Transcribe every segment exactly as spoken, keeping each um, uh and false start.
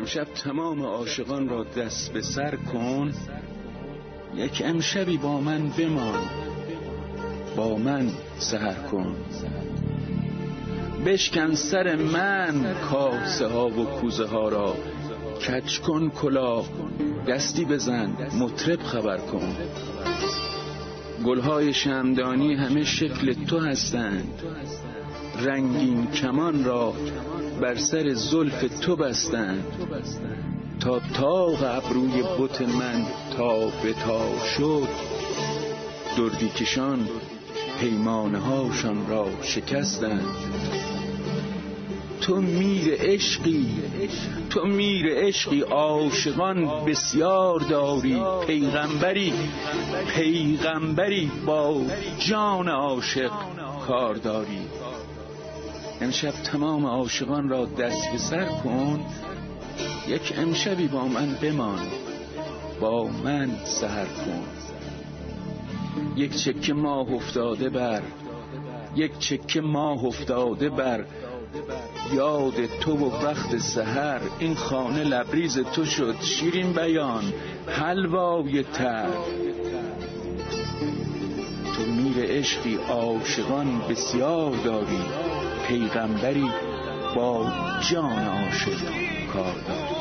امشب تمام عاشقان را دست به سر کن، یک امشبی با من بمان، با من سحر کن. بشکن سر من کاسه ها و کوزه ها را، کج کن کلاه، دستی بزن، مطرب خبر کن. گلهای شمعدانی همه شکل تو هستند، رنگین کمان را بر سر زلف تو بستند. تا طاق ابروی بت من تا به تا شد، دردی کشان پیمانه هاشان را شکستند. تو میر عشقی، تو میر عشقی، عاشقان بسیار داری. پیغمبری، پیغمبری با جان عاشق کار داری. امشب تمام عاشقان را دست به سر کن، یک امشبی با من بمان، با من سحر کن. یک چکه ماه افتاده بر، یک چکه ماه افتاده بر یاد تو و وقت سحر. این خانه لبریز تو شد شیرین بیان، حلوای تر. تو میر عشقی، عاشقان بسیار داری. پیغمبری با جان عاشق کار داری.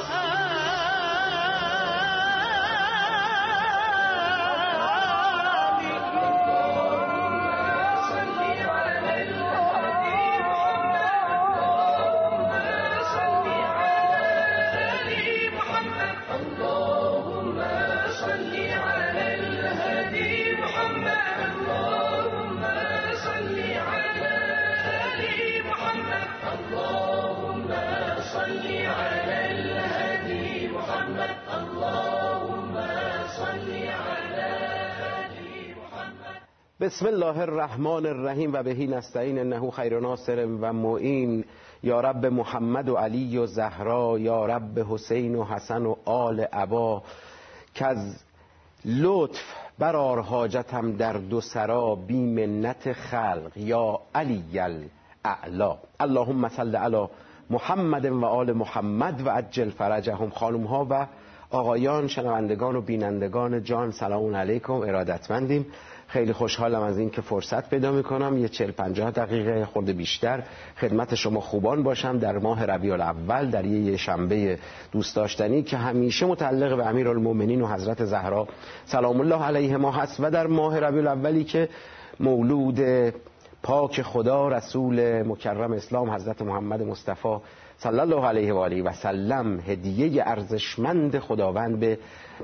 بسم الله الرحمن الرحیم و بهی نستعین انه خیر ناصر و معین. یا رب محمد و علی و زهرا، یا رب حسین و حسن و آل عبا. که از لطف برار حاجتم در دو سرا، بی منت خلق یا علی الاعلا. اللهم صل علی محمد و آل محمد و عجل فرجهم. خانم ها و آقایان، شنوندگان و بینندگان جان، سلام علیکم. ارادتمندیم. خیلی خوشحالم از این که فرصت پیدا میکنم یه چهل پنجاه دقیقه خورده بیشتر خدمت شما خوبان باشم در ماه ربیع الاول، در یه شنبه دوست داشتنی که همیشه متعلق به امیرالمومنین و حضرت زهرا سلام الله علیهما هست، و در ماه ربیع الاولی که مولود پاک خدا رسول مکرم اسلام حضرت محمد مصطفی صلی الله علیه و آله و سلم هدیه ارزشمند خداوند به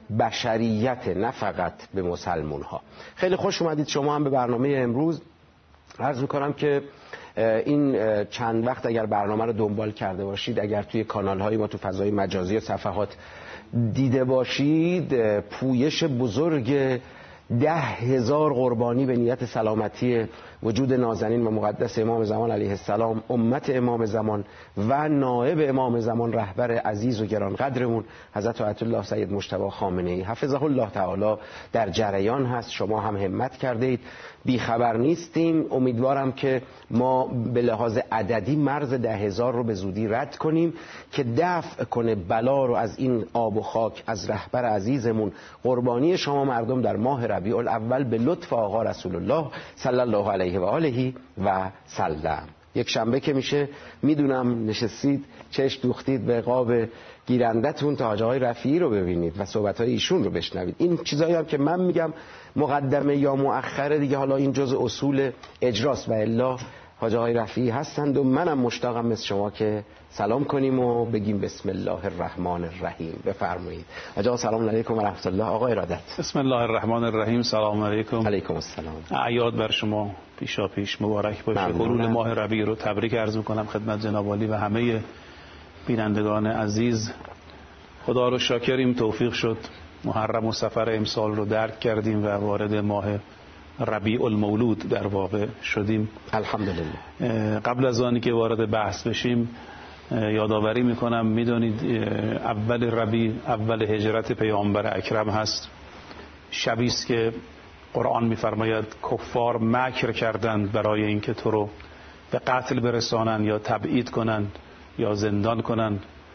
بشریت، نه فقط به مسلمون ها. خیلی خوش اومدید شما هم به برنامه امروز. عرض میکنم که این چند وقت اگر برنامه رو دنبال کرده باشید، اگر توی کانال های ما تو فضای مجازی و صفحات دیده باشید، پویش بزرگ ده هزار قربانی به نیت سلامتی وجود نازنین و مقدس امام زمان علیه السلام، امت امام زمان و نائب امام زمان، رهبر عزیز و گرانقدرمون حضرت آیت الله سید مجتبی خامنه‌ای حفظه الله تعالی در جریان هست. شما هم همت کردید، بیخبر نیستیم. امیدوارم که ما به لحاظ عددی مرز ده هزار رو به زودی رد کنیم که دفع کنه بلا رو از این آب و خاک، از رهبر عزیزمون. قربانی شما مردم در ماه ربیع الاول به لطف آقا رسول الله صلی الله علیه و آله و سلم. یک شنبه که میشه، میدونم نشستید چشم دوختید به قاب گیرندتون تا حاج آقای رفیعی رو ببینید و صحبت‌های ایشون رو بشنوید. این چیزایی هم که من میگم مقدمه یا مؤخره دیگه، حالا این جزء اصول اجراست و الا حاج آقای رفیعی هستند و منم مشتاقم مثل شما که سلام کنیم و بگیم بسم الله الرحمن الرحیم. بفرمایید. حاج آقا سلام علیکم و رحمت الله. آقا ارادت. بسم الله الرحمن الرحیم. سلام علیکم. علیکم السلام. اعیاد بر شما پیشا پیش مبارک باشه. حلول ماه ربیع رو تبریک عرض می‌کنم خدمت جناب عالی و همه بینندگان عزیز. خدا رو شاکریم، توفیق شد محرم و سفر امسال رو درک کردیم و وارد ماه ربیع المولود در واقع شدیم الحمدلله. قبل از آنی که وارد بحث بشیم یادآوری میکنم، میدونید اول ربیع اول هجرت پیامبر اکرم هست. شبی است که قرآن میفرماید کفار مکر کردند برای اینکه تو رو به قتل برسانند یا تبعید کنند یا زندان کنند.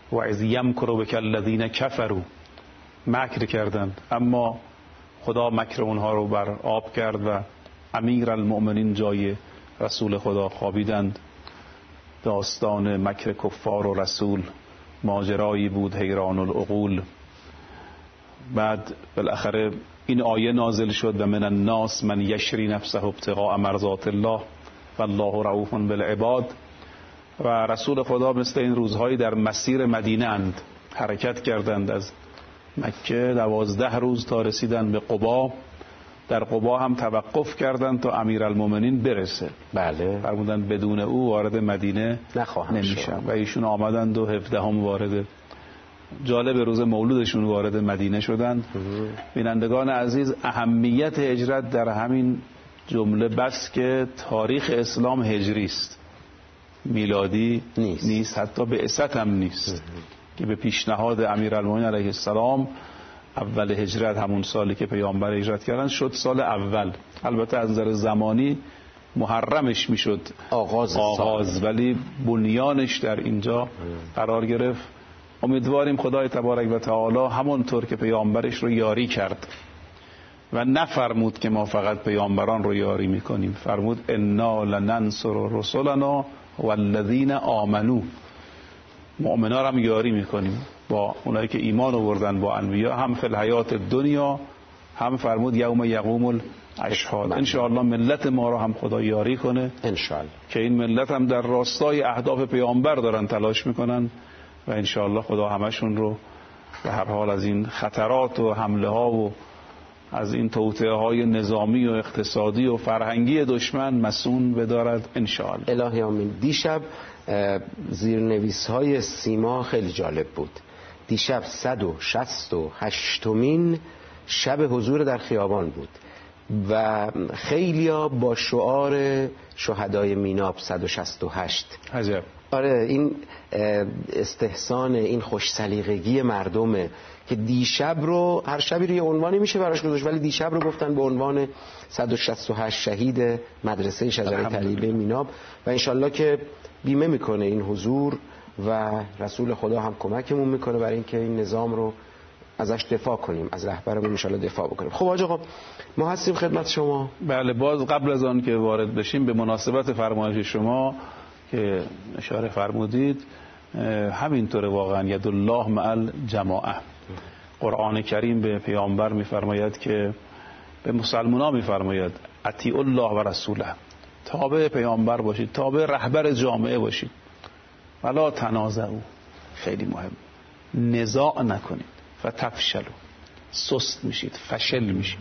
و از یمکر بک الذین کفروا، مکر کردند اما خدا مکر اونها رو بر آب کرد و امیر المؤمنین جای رسول خدا خوابیدند. داستان مکر کفار و رسول ماجرایی بود حیران العقول. بعد بالاخره این آیه نازل شد و من الناس من یشری نفسه ابتغاء مرضات الله والله رؤوف بالعباد. و رسول خدا مثل این روزهایی در مسیر مدینه اند، حرکت کردند از مکه دوازده روز تا رسیدن به قبا. در قبا هم توقف کردند تا امیرالمومنین برسه. بله. فرمودند بدون او وارد مدینه نمیشن و ایشون آمدند و هفدهم وارد، جالب روز مولودشون وارد مدینه شدند. بینندگان عزیز، اهمیت هجرت در همین جمله بس که تاریخ اسلام هجری است، میلادی نیست, نیست. حتی بعثت هم نیست که به پیشنهاد امیرالمومنین علیه السلام اول هجرت، همون سالی که پیامبر هجرت کردن، شد سال اول. البته از نظر زمانی محرمش میشد آغاز, آغاز ولی بنیانش در اینجا قرار گرفت. امیدواریم خدای تبارک و تعالی همونطور که پیامبرش رو یاری کرد و نفرمود که ما فقط پیامبران رو یاری میکنیم، فرمود انا لننصر رسلنا والذین آمنوا، مؤمنا هم یاری میکنیم با اونایی که ایمان آوردن با انبیا، هم فی الحیات دنیا، هم فرمود یوم یقوم الاشهاد. ان شاء الله ملت ما رو هم خدا یاری کنه ان شاء الله که این ملت هم در راستای اهداف پیامبر دارن تلاش میکنن و ان شاء الله خدا همشون رو به هر حال از این خطرات و حمله ها و از این توطئه های نظامی و اقتصادی و فرهنگی دشمن مسئول بدارد ان شاء الله. الهی آمین. دیشب زیرنویس های سیما خیلی جالب بود. دیشب صد و شصت و هشتمین شب حضور در خیابان بود و خیلیا با شعار شهدای میناب صد و شصت و هشت. عجب. آره، این استحسان، این خوش سلیقگی مردمه که دیشب رو، هر شبی رو یه عنوانی میشه براش گذاشت ولی دیشب رو گفتن به عنوان صد و شصت و هشت شهید مدرسه شجره طلیبه میناب و انشالله که بیمه میکنه این حضور و رسول خدا هم کمکمون میکنه برای اینکه این نظام رو ازش دفاع کنیم، از رهبرمون انشالله دفاع بکنیم. خب حاج آقا ما هستیم خدمت شما. بله، باز قبل از آن که وارد بشیم به مناسبت فرمایش شما که اشاره فرمودید، همینطور واقعا ید الله مع الجماعه. قرآن کریم به پیامبر میفرماید که به مسلمانان میفرماید اطیعوا الله و رسوله، تابع پیامبر باشید، تابع رهبر جامعه باشید. ولا تنازعوا، خیلی مهم، نزاع نکنید، فتفشلوا، سست میشید، فشل میشید.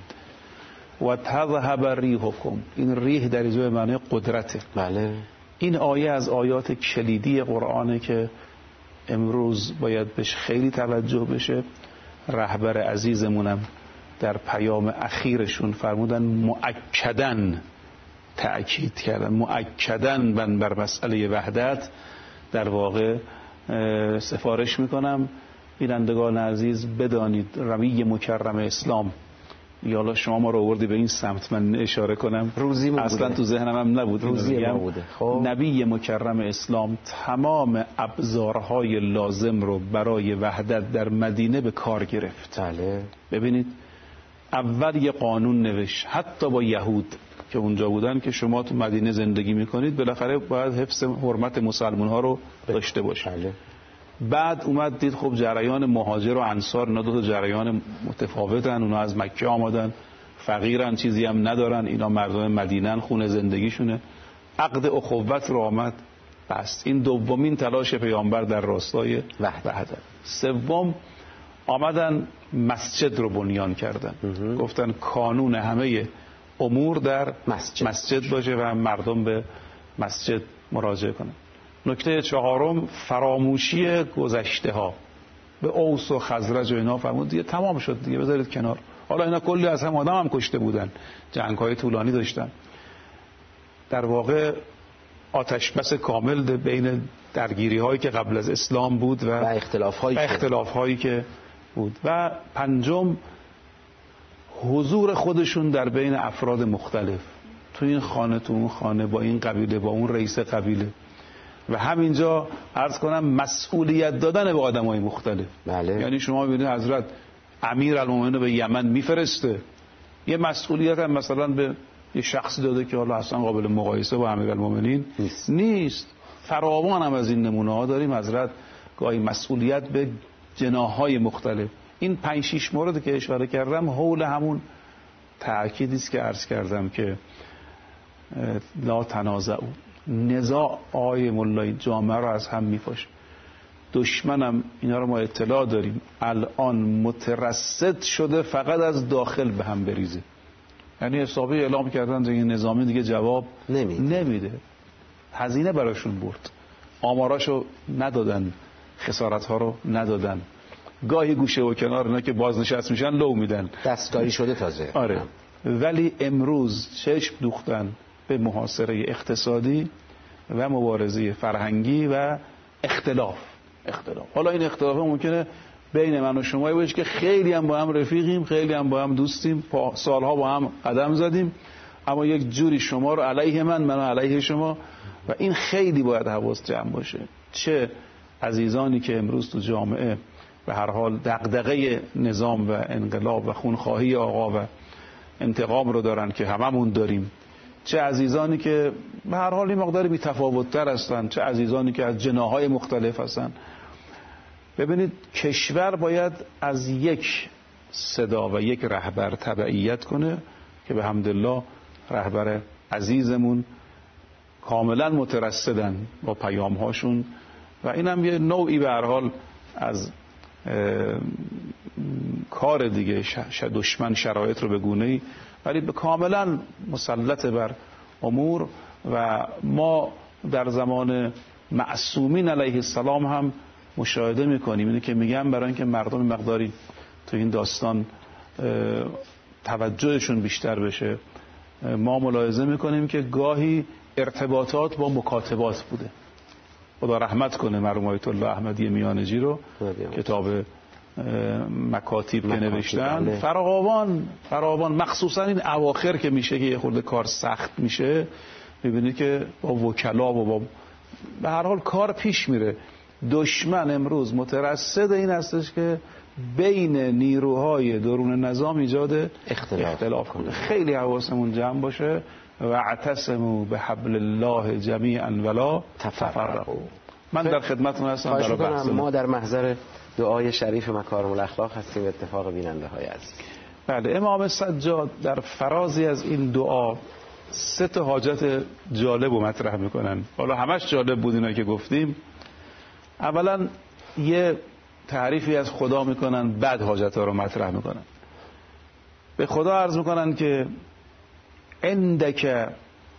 و تذهب ریحکم، این ریح در اینجا به معنی قدرته. بله. این آیه از آیات کلیدی قرآنه که امروز باید بهش خیلی توجه بشه. رهبر عزیزمونم در پیام اخیرشون فرمودن مؤکدن تأکید کردن، مؤکدن من بر مسئله وحدت. در واقع سفارش میکنم بینندگان عزیز بدانید روی مکرم اسلام، یالا شما ما رو آوردی به این سمت من اشاره کنم، روزی اصلا تو ذهنم هم نبود، روزی ما بوده. خب نبی مکرم اسلام تمام ابزارهای لازم رو برای وحدت در مدینه به کار گرفت. بله. ببینید اول یه قانون نوشت حتی با یهود که اونجا بودن که شما تو مدینه زندگی میکنید بالاخره باید حفظ حرمت مسلمان ها رو داشته باشید. بله. بعد اومد دید خب جریان مهاجر و انصار اینا دو تا جریان متفاوتن، اونا از مکه آمدن، فقیرن، چیزی هم ندارن، اینا مردم مدینن، خونه زندگیشونه. عقد اخوت رو آمد بست. این دومین تلاش پیامبر در راستای وحدت. سوم آمدن مسجد رو بنیان کردن، گفتن کانون همه امور در مسجد, مسجد باشه و مردم به مسجد مراجعه کنن. نکته چهارم فراموشی گذشته ها. به اوس و خزرج و اینا فرمود دیگه تمام شد دیگه، بذارید کنار. حالا اینا کلی از هم آدم هم کشته بودن، جنگ های طولانی داشتن. در واقع آتش بس کامل بین درگیری هایی که قبل از اسلام بود و, و اختلاف هایی, اختلاف هایی که بود. و پنجم حضور خودشون در بین افراد مختلف، تو این خانه تو اون خانه، با این قبیله با اون رئیس قبیله. و همینجا عرض کنم مسئولیت دادن به آدمای مختلف. بله. یعنی شما ببینید حضرت امیرالمومنین رو به یمن میفرسته، یه مسئولیت هم مثلا به یه شخصی داده که حالا اصلا قابل مقایسه با امیرالمومنین نیست. نیست. فراوان هم از این نمونه ها داریم. حضرت گاهی مسئولیت به جناح‌های مختلف. این پنج شش مورد که اشاره کردم حول همون تأکیدی است که عرض کردم که لا تنازعوا، نزاع آی مولای جامعه رو از هم میپاشه. دشمنم اینا رو ما اطلاع داریم الان مترصد شده فقط از داخل به هم بریزه. یعنی حسابی اعلام کردن دیگه نظامی دیگه جواب نمیده, نمیده. هزینه براشون برد، آماراشو ندادن، خسارت‌ها رو ندادن، گاهی گوشه و کنار اینا که بازنشست میشن لو میدن، دستکاری شده تازه. آره. ولی امروز چشم دوختن به محاصره اقتصادی و مبارزه فرهنگی و اختلاف. اختلاف حالا این اختلاف ممکنه بین من و شما باشه که خیلی هم با هم رفیقیم، خیلی هم با هم دوستیم، سالها با هم قدم زدیم، اما یک جوری شما رو علیه من، من علیه شما، و این خیلی باید حواس جمع باشه. چه عزیزانی که امروز تو جامعه به هر حال دغدغه نظام و انقلاب و خونخواهی آقا و انتقام رو دارن که هممون داریم، چه عزیزانی که به هر حال این مقدار بی تفاوت‌تر هستن، چه عزیزانی که از جناح‌های مختلف هستن. ببینید کشور باید از یک صدا و یک رهبر تبعیت کنه که به حمدالله رهبر عزیزمون کاملا مترصدن با پیام‌هاشون و این هم یه نوعی به هر حال از کار دیگه. دشمن شرایط رو به گونه‌ای ولی به کاملا مسلط بر امور و ما در زمان معصومین علیه السلام هم مشاهده میکنیم. اینه که میگم برای اینکه مردم مقداری تو این داستان توجهشون بیشتر بشه، ما ملاحظه میکنیم که گاهی ارتباطات با مکاتبات بوده. خدا رحمت کنه مرحوم آیت الله احمدی میانجی رو، کتاب مکاتیب که نوشتن، فراوان فراوان مخصوصا این اواخر که میشه که یه خورده کار سخت میشه، میبینید که با وکلا و با به هر حال کار پیش میره. دشمن امروز مترصد این هستش که بین نیروهای درون نظام ایجاد اختلاف, اختلاف کنه. خیلی حواسمون جمع باشه. و اعتصموا بحبل الله جمیعا ولا تفرقوا. من در خدمتتون هستم برای بحث. ما در محضر دعای شریف مکارم الاخلاق هستیم، اتفاق بیننده های عزیز. بله، امام سجاد در فرازی از این دعا سه تا حاجت جالب رو مطرح میکنن. حالا همش جالب بود اینا که گفتیم. اولا یه تعریفی از خدا میکنن، بعد حاجت ها رو مطرح میکنن. به خدا عرض میکنن که عندک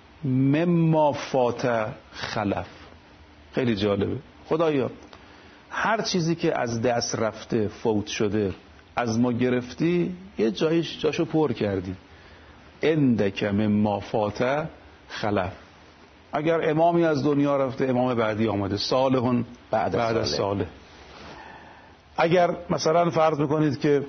مما فات خلف. خیلی جالبه. خدایا هر چیزی که از دست رفته، فوت شده، از ما گرفتی، یه جایش جاشو پر کردی. عندک مما فات خلف. اگر امامی از دنیا رفته، امام بعدی آمده، صالحون بعد, بعد از صالح. اگر مثلا فرض میکنید که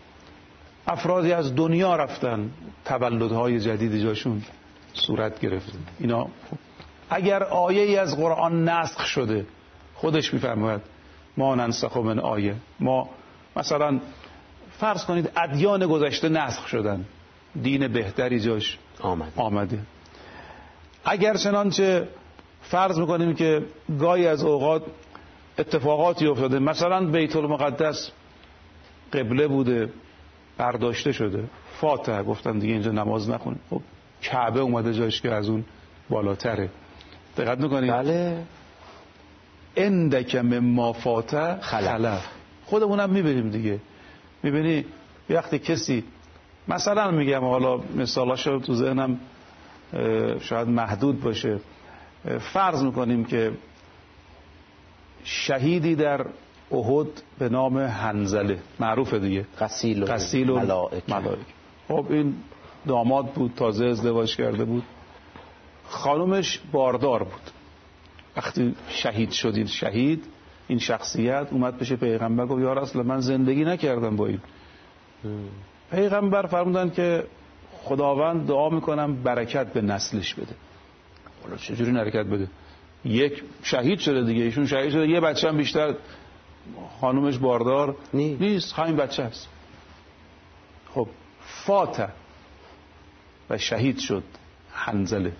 افرادی از دنیا رفتن، تولدهای جدید جاشون صورت گرفت، اینا. اگر آیه ای از قرآن نسخ شده، خودش میفرماید ما ننسخ من آیه، ما مثلا فرض کنید ادیان گذشته نسخ شدن، دین بهتری جاش آمده, آمده. اگر چنانچه فرض میکنیم که گاهی از اوقات اتفاقاتی افتاده، مثلا بیت المقدس قبله بوده برداشته شده، فاتحه گفتن دیگه اینجا نماز نخونید، خب کعبه اومده جایش که از اون بالاتره. دقت میکنید؟ بله. عندک مما فات خلف. خودمونم میبینیم دیگه. میبینی وقتی کسی، مثلا میگم حالا مثالاشو تو ذهنم شاید محدود باشه، فرض میکنیم که شهیدی در احد به نام حنظله، معروفه دیگه، غسیل و, غسیل و ملائکه. ملائکه. خب این داماد بود، تازه ازدواج کرده بود، خانومش باردار بود. وقتی شهید شدید، شهید این شخصیت اومد پیش پیغمبر گفت یا رسول الله من زندگی نکردم با این. پیغمبر فرمودن که خداوند دعا میکنم برکت به نسلش بده. حالا چجوری برکت بده؟ یک شهید شده دیگه، ایشون شهید شده، یه بچه هم بیشتر خانومش باردار نی. نیست، همین بچه است. خب فاته و شهید شد حنظله،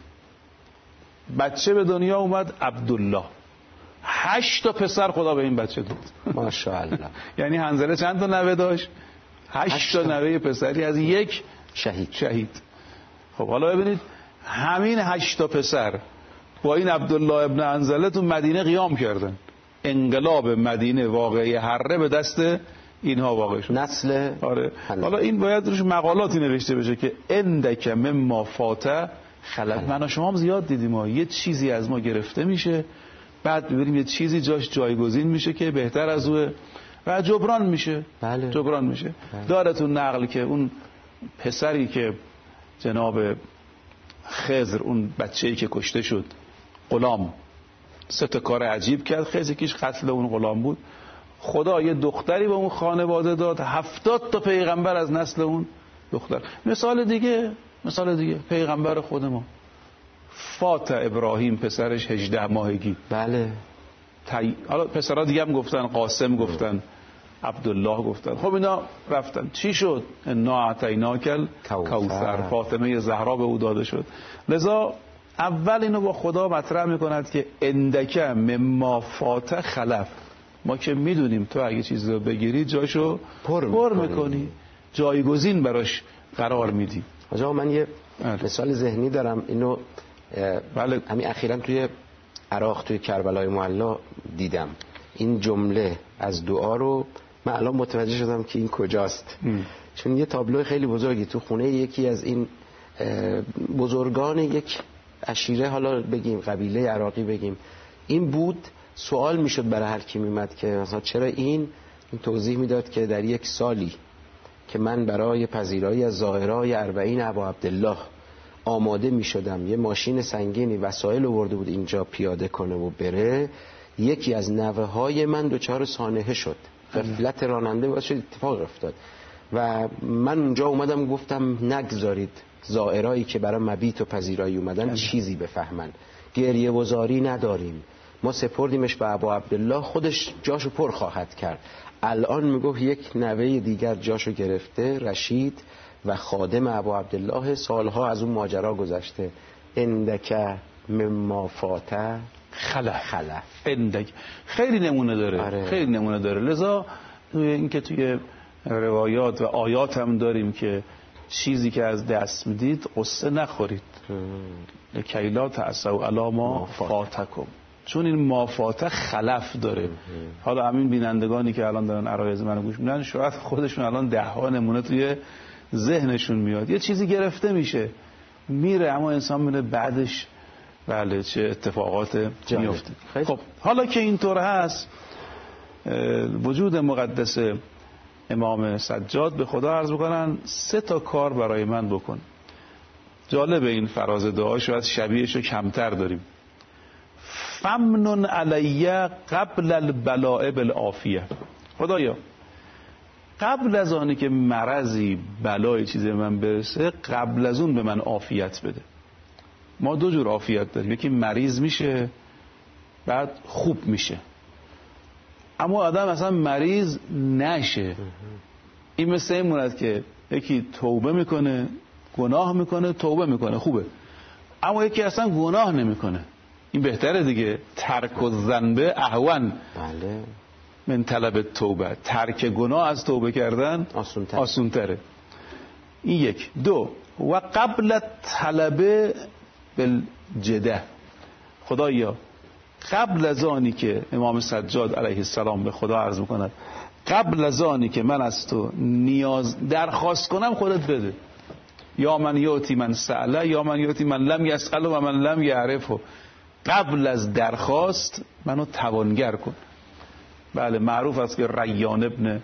بچه به دنیا اومد عبدالله، هشت تا پسر خدا به این بچه داد. ماشاءالله. یعنی حنظله چند تا نوه داشت؟ هشت تا نوه پسری از یک شهید. شهید. خب حالا ببینید همین هشت تا پسر با این عبدالله ابن حنظله تو مدینه قیام کردن. انقلاب مدینه واقعی حره به دست اینها واقع شد. نسل آره. حالا این باید روش مقالاتی نوشته بشه که اندک مما فاته خلق. من و شما هم زیاد دیدیم ما یه چیزی از ما گرفته میشه، بعد ببینیم یه چیزی جاش جایگزین میشه که بهتر از اوه و جبران میشه. بله. جبران میشه. بله. دارتون نقل که اون پسری که جناب خضر، اون بچه‌ای که کشته شد، غلام، سه تا کار عجیب کرد. خیلی کیش قتل اون غلام بود. خدا یه دختری به اون خانواده داد، هفتاد تا پیغمبر از نسل اون دختر. مثال دیگه، مثال دیگه پیغمبر خود ما فاطمه ابراهیم، پسرش هجده ماهگی. بله. تی... حالا پسرها دیگه هم گفتن، قاسم گفتن، عبدالله گفتن. خب اینا رفتن، چی شد؟ انا اعطیناکل کوثر، فاطمه زهرا به او داده شد. لذا اول اینو با خدا مطرح میکند که اندک مما فات خلف. ما که میدونیم تو اگه چیزی رو بگیری جاشو پر, پر میکنی، جایگزین براش قرار میدی. آجا من یه مثال ذهنی دارم، اینو بله. همین اخیراً توی عراق توی کربلای معلی دیدم. این جمله از دعا رو من الان متوجه شدم که این کجاست. ام. چون یه تابلو خیلی بزرگی تو خونه یکی از این بزرگان یک عشیره، حالا بگیم قبیله عراقی بگیم، این بود. سوال میشد برای هر کی میمد که مثلا چرا این این توضیح میداد که در یک سالی که من برای پذیرایی از زائرای اربعین ابا عبدالله آماده میشدم، یه ماشین سنگینی وسایل آورده بود اینجا پیاده کنه و بره، یکی از نوه های من دچار سانحه شد، غفلت راننده باعث شد اتفاق افتاد و من اونجا اومدم گفتم نگذارید زائرایی که برای مبیت و پذیرایی اومدن چیزی بفهمن، گریه وزاری نداریم، ما سپردیمش به ابا عبدالله، خودش جاشو پر خواهد کرد. الان میگفت یک نوه دیگر جاشو گرفته، رشید و خادم ابا عبدالله، سالها از اون ماجرا گذشته. اندک مما فاته خلف. خلف اندک خیلی نمونه داره. آره. خیلی نمونه داره. لذا این که توی روایات و آیات هم داریم که چیزی که از دست میدید قصه نخورید، لکیلا تأسوا علی ما فاتکم، چون این ما فاته خلف داره. حالا همین بینندگانی که الان دارن عرایض منو گوش میدن شاید خودشون الان ده ها نمونه توی ذهنشون میاد. یه چیزی گرفته میشه میره، اما انسان میره بعدش بله چه اتفاقات میفته. خب حالا که اینطور هست، وجود مقدس امام سجاد به خدا عرض بکنن سه تا کار برای من بکن. جالب این فراز دعا، شاید شبیهش رو کمتر داریم. فمنن علی قبل البلاء بالعافیه. خدایا قبل از آنی که مرضی بلای چیزی من برسه، قبل از اون به من عافیت بده. ما دو جور عافیت داریم، یکی مریض میشه بعد خوب میشه، اما آدم اصلا مریض نشه. این مثل این مورد که یکی توبه میکنه، گناه میکنه، توبه میکنه، خوبه، اما یکی اصلا گناه نمیکنه، این بهتره دیگه. ترک الذنب اهون بله من طلب توبه. ترک گناه از توبه کردن آسونتره. آسونتره. این یک. دو، و قبل طلب بالجده. خدایا قبل از آنی که امام سجاد علیه السلام به خدا عرض میکند، قبل از آنی که من از تو نیاز درخواست کنم خودت بده. یا من یاتی من سأله یا من یاتی من لم یسأله و من لم یعرفه. قبل از درخواست منو توانگر کن. بله معروف است که ریان ابن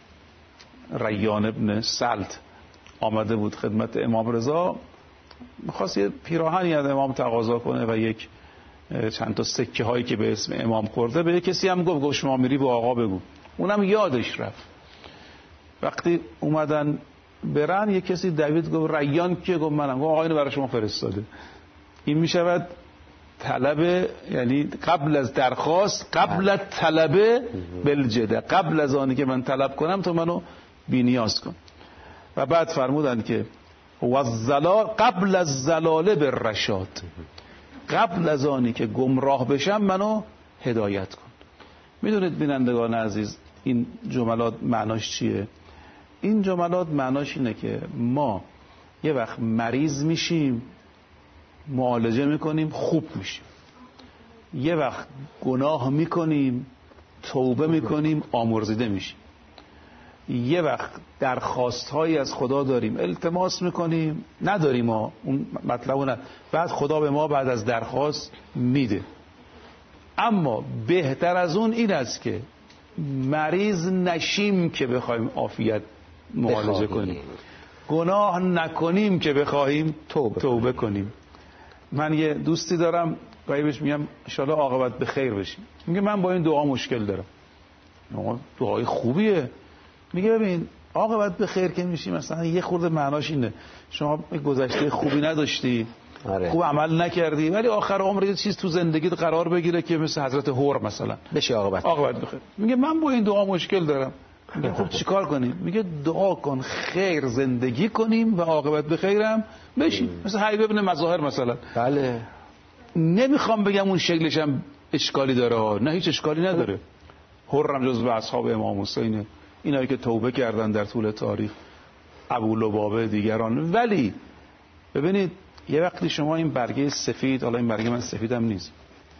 ریان ابن سلط آمده بود خدمت امام رضا، می‌خواست یه پیراهنی از امام تقاضا کنه و یک چند تا سکه هایی که به اسم امام خورده به کسی هم گفت، گفت شما میری به آقا بگو. اونم یادش رفت. وقتی اومدن برن یک کسی دوید گفت ریان کیه؟ گفت منم. گفت آقا اینو برای شما فرستاده. این میشود طلب، یعنی قبل از درخواست، قبل از طلب بالجده، قبل از آنی که من طلب کنم تو منو بی‌نیاز کن. و بعد فرمودن که والزلال قبل از زلاله بالرشاد، قبل از آنی که گمراه بشم منو هدایت کن. میدونید بینندگان عزیز این جملات معناش چیه؟ این جملات معناش اینه که ما یه وقت مریض میشیم، معالجه میکنیم، خوب میشیم. یه وقت گناه میکنیم، توبه میکنیم، آمرزیده میشیم. یه وقت درخواستهایی از خدا داریم، التماس میکنیم، نداریم، ما اون مطلب نه، بعد خدا به ما بعد از درخواست میده. اما بهتر از اون این است که مریض نشیم که بخوایم عافیت معالجه کنیم، گناه نکنیم که بخوایم توبه, توبه کنیم. من یه دوستی دارم، گاهی بهش میگم ان شاءالله عاقبت به خیر بشیم. میگه من با این دعا مشکل دارم. دعای خوبیه. میگه ببین عاقبت به خیر که میشی مثلا یه خورده معناش اینه شما گذشته خوبی نداشتی، آره. خوب عمل نکردی، ولی آخر عمر یه چیز تو زندگیت قرار بگیره که مثل حضرت هور مثلا بشه عاقبت عاقبت بخیر. میگه من با این دعا مشکل دارم. میگه خب چیکار کنیم؟ میگه دعا کن خیر زندگی کنیم و عاقبت به خیرم بشیم. مثل حبیب ابن مظاهر مثلا. بله. نمیخوام بگم اون شکلش هم اشکالی داره، نه هیچ اشکالی نداره. هرم جزو اصحاب امام حسینه، اینایی که توبه کردن در طول تاریخ، ابو لبابه دیگران. ولی ببینید یه وقتی شما این برگه سفید، حالا این برگه من سفیدم نیست،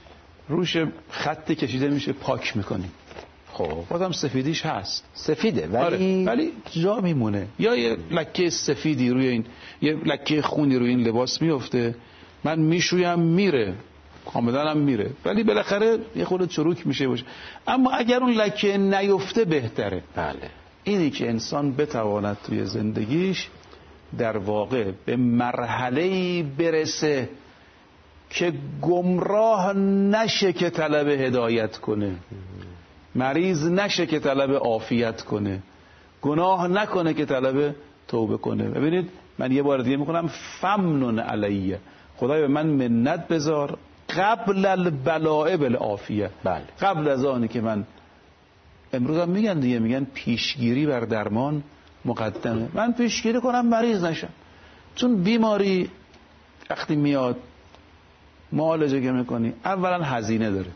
روش خط کشیده میشه پاک میکنیم، خب بازم سفیدیش هست، سفیده ولی آره. ولی جا میمونه. یا یه لکه سفیدی روی این، یه لکه خونی روی این لباس میفته، من میشویم میره، کاملا هم میره، ولی بالاخره یه خورده چروک میشه باشه. اما اگر اون لکه نیفته بهتره. بله. اینی که انسان بتواند توی زندگیش در واقع به مرحله‌ای برسه که گمراه نشه که طلب هدایت کنه، مریض نشه که طلب عافیت کنه، گناه نکنه که طلب توبه کنه. ببینید من یه بار دیگه میکنم فمنن علیه، خدای به من منت بذار قبل البلاء بالعافیه. بله. قبل از آنی که من، امروز هم میگن دیگه، میگن پیشگیری بر درمان مقدمه. من پیشگیری کنم مریض نشم، چون بیماری وقتی میاد معالجه که میکنی اولا هزینه داره،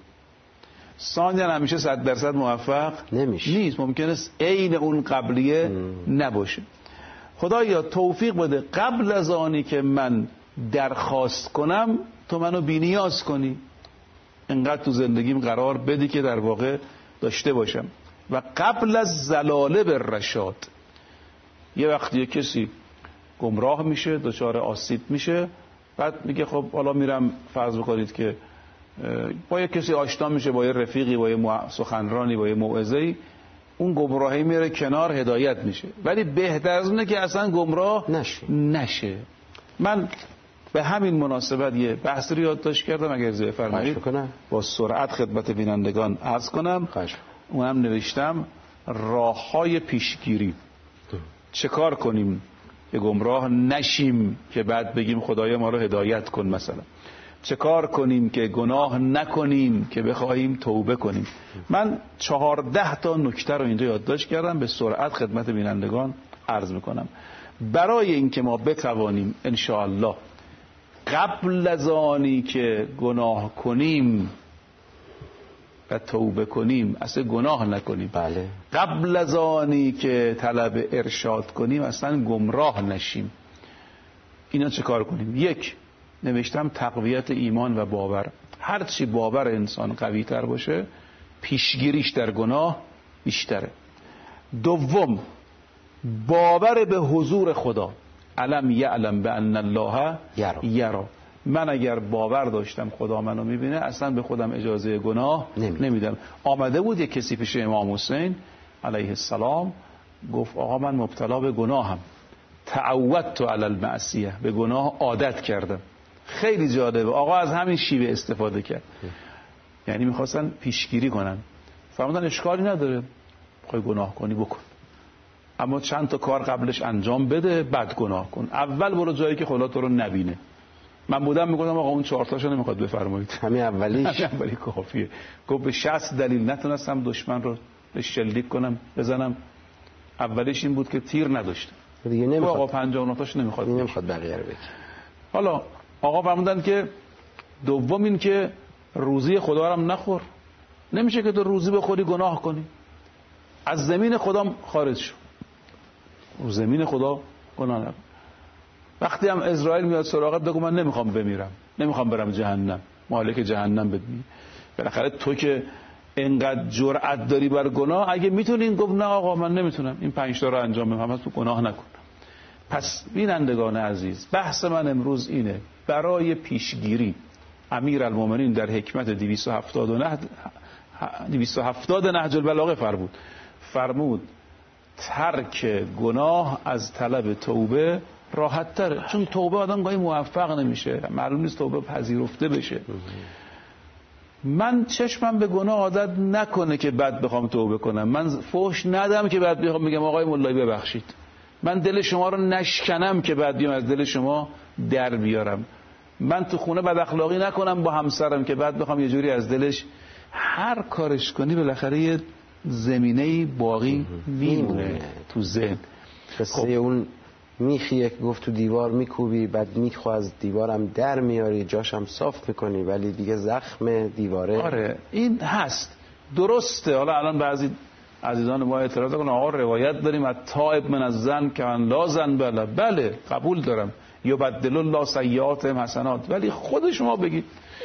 ثانیا همیشه صد درصد موفق نمیشه، نیست، ممکنه عین اون قبلیه م. نباشه. خدایا توفیق بده قبل از آنی که من درخواست کنم تو منو بی‌نیاز کنی، انقدر تو زندگیم قرار بدی که در واقع داشته باشم. و قبل از زلاله بالرشاد، یه وقتی یه کسی گمراه میشه، دچار آسیب میشه، بعد میگه خب حالا میرم، فرض بکنید که با یه کسی آشنا میشه، با یه رفیقی، با یه سخنرانی، با یه موعظه‌ای، اون گمراهی میره کنار، هدایت میشه. ولی بهتر از اونه که اصلا گمراه نشه. نشه. من به همین مناسبت یه بحث رو یادداشت کردم، اگر اجازه بفرمایید با سرعت خدمت بینندگان عرض کنم. خواهش. اونم نوشتم راه‌های پیشگیری. چه کار کنیم که گمراه نشیم که بعد بگیم خدایا ما رو هدایت کن مثلا. چه کار کنیم که گناه نکنیم که بخواهیم توبه کنیم. من چهارده تا نکته رو اینجا یادداشت کردم، به سرعت خدمت بینندگان عرض میکنم. برای اینکه ما بتوانیم ان شاء الله قبل از آنی که گناه کنیم و توبه کنیم اصلا گناه نکنیم، بله. قبل از آنی که طلب ارشاد کنیم اصلا گمراه نشیم، اینا چه کار کنیم؟ یک، نوشتم تقویت ایمان و باور. هرچی باور انسان قوی تر باشه پیشگیریش در گناه بیشتره. دوم، باور به حضور خدا. علم یعلم بان الله یرا. من اگر باور داشتم خدا منو میبینه اصلا به خودم اجازه گناه نمیدم. نمیدم. آمده بود یک کسی پیش امام حسین علیه السلام، گفت آقا من مبتلا به گناهم، تعودت علی المعصیه، به گناه عادت کردم. خیلی جالبه، آقا از همین شیوه استفاده کرد. یعنی میخواستن پیشگیری کنن. فرمودن اشکالی نداره، بخوای گناه کنی بکن، اما چند تا کار قبلش انجام بده بعد گناه کن. اول برو جایی که خدا تو رو نبینه، من بودم میگفتم آقا اون چهار تاشو نمیخواد بفرمایید، همین اولیش همین اولی کافیه. گفت به شصت دلیل نتونستم دشمن رو به شلیک کنم بزنم. اولیش این بود که تیر نداشتم دیگه نمیخواد، آقا پنجاه و نه تاش نمیخواد نمیخواد بقیه رو بگی. حالا آقا فرمودن که دوم این که روزی خدا رو هم نخور، نمیشه که تو روزی بخوری گناه کنی. از زمین خدا خارج شو، رو زمین خدا گناه نکن. وقتی هم اسرائیل میاد سراغت بگو من نمیخوام بمیرم، نمیخوام برم جهنم، مالک جهنم بدی. بالاخره تو که اینقدر جرأت داری بر گناه، اگه میتونین گفت نه آقا من نمیتونم این پنج تا رو انجام بدم، تو گناه نکن. پس بینندگان عزیز، بحث من امروز اینه، برای پیشگیری امیرالمومنین در حکمت دویست و هفتاد نهج البلاغه فرمود فرمود ترک گناه از طلب توبه راحت تره، چون توبه آدم گاهی موفق نمیشه، معلوم نیست توبه پذیرفته بشه. من چشمم به گناه عادت نکنه که بعد بخوام توبه کنم، من فحش ندم که بعد بخوام بگم آقای مولایی ببخشید، من دل شما رو نشکنم که بعد بیام از دل شما در بیارم، من تو خونه بد اخلاقی نکنم با همسرم که بعد بخوام یه جوری از دلش. هر کارش کنی بالاخره یه زمینه‌ای باقی میمونه تو ذهن. قصه اون میخیه که گفت تو دیوار میکوبی، بعد میخو از دیوارم در میاری، جاشم صاف میکنی، ولی دیگه زخم دیواره. آره این هست، درسته. حالا الان بعضی عزیزان ما اعتراض کنن آقا روایت داریم از تائب من از زن که من لا زن بله بله قبول دارم، یا بدل الله سیئاتهم حسنات، ولی خود شما بگید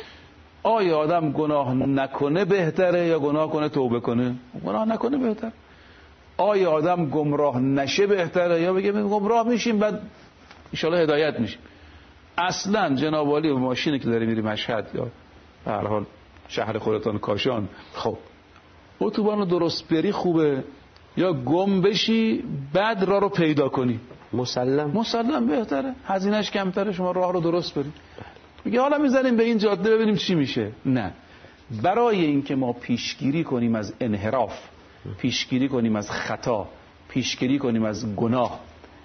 آیا آدم گناه نکنه بهتره یا گناه کنه توبه کنه؟ گناه نکنه بهتره. آیا آدم گمراه نشه بهتره یا بگه گمراه میشیم بعد ان شاءالله هدایت میشیم؟ اصلا جناب عالی و ماشینی که داری میری مشهد یا به هر حال شهر خودتان کاشان، خب اتوبان رو درست بری خوبه یا گم بشی بعد راه رو پیدا کنی؟ مسلم مسلم بهتره، هزینه‌اش کمتره، شما راه رو درست برید. میگه حالا میزنیم به این جاده ببینیم چی میشه. نه، برای اینکه ما پیشگیری کنیم از انحراف، پیشگیری کنیم از خطا، پیشگیری کنیم از گناه،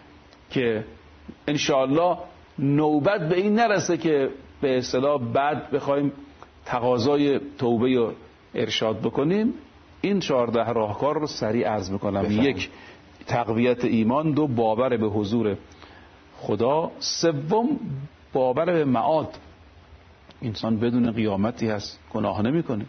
که انشاءالله نوبت به این نرسه که به اصطلاح بعد بخوایم تقاضای توبه رو ارشاد بکنیم، این چهارده راهکار رو سریع عرض میکنم. بفهم. یک، تقویت ایمان. دو، باور به حضور خدا. سوم، باور به معاد، انسان بدون قیامتی هست، گناه نمیکنه.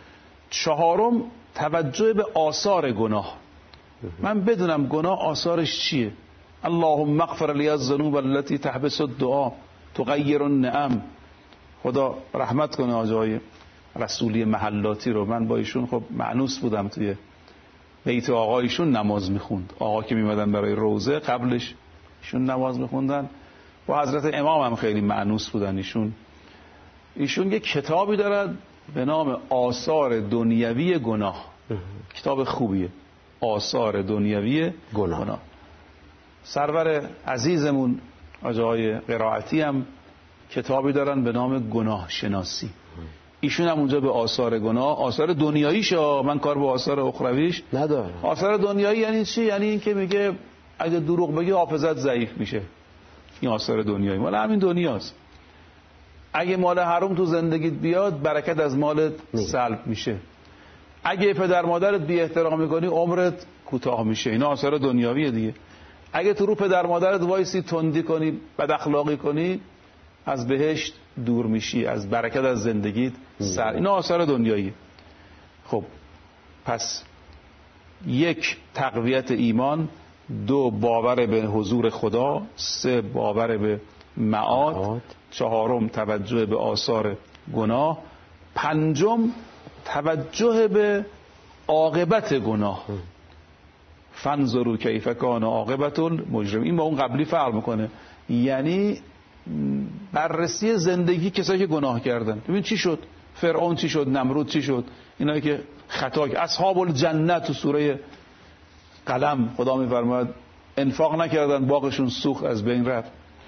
چهارم، توجه به آثار گناه، من بدونم گناه آثارش چیه. اللهم اغفر لی الذنوب التي تحبس الدعاء تغیر النعم. خدا رحمت کنه آقای رسولی محلاتی رو، من با ایشون خب مأنوس بودم، توی بیت آقایشون نماز میخوند. آقا که میمدن برای روزه قبلش ایشون نماز میخوندن. با حضرت امام هم خیلی مأنوس بودن ایشون. ایشون یه کتابی دارد به نام آثار دنیوی گناه، کتاب خوبیه، آثار دنیوی گناه. گناه. سرور عزیزمون آقای قرائتی هم کتابی دارن به نام گناه شناسی. ایشون هم اونجا به آثار گناه، آثار دنیاییش، من کار با آثار اخرویش نداره. آثار دنیایی یعنی چی؟ یعنی این که میگه اگه دروغ بگی حافظت ضعیف میشه. این آثار دنیایی مال همین دنیاست. اگه مال حرام تو زندگیت بیاد برکت از مالت سلب میشه. اگه پدر مادرت بی احترامی کنی عمرت کوتاه میشه. اینا آثار دنیاییه دیگه. اگه تو رو پدر مادرت وایسی تندی کنی، بد اخلاقی کنی، از بهشت دور میشی، از برکت از زندگیت سر. اینا آثار دنیاییه. خب پس یک، تقویت ایمان. دو، باور به حضور خدا. سه، باور به معاد. چهارم، توجه به آثار گناه. پنجم، توجه به عاقبت گناه. فانظروا کیف کان عاقبت المجرمین. این با اون قبلی فرق میکنه، یعنی بررسی زندگی کسایی که گناه کردن. ببین چی شد، فرعون چی شد، نمرود چی شد، اینایی که خطا، اصحاب الجنه تو سوره قلم خدا میفرماید انفاق نکردن باغشون سوخت از بین رفت.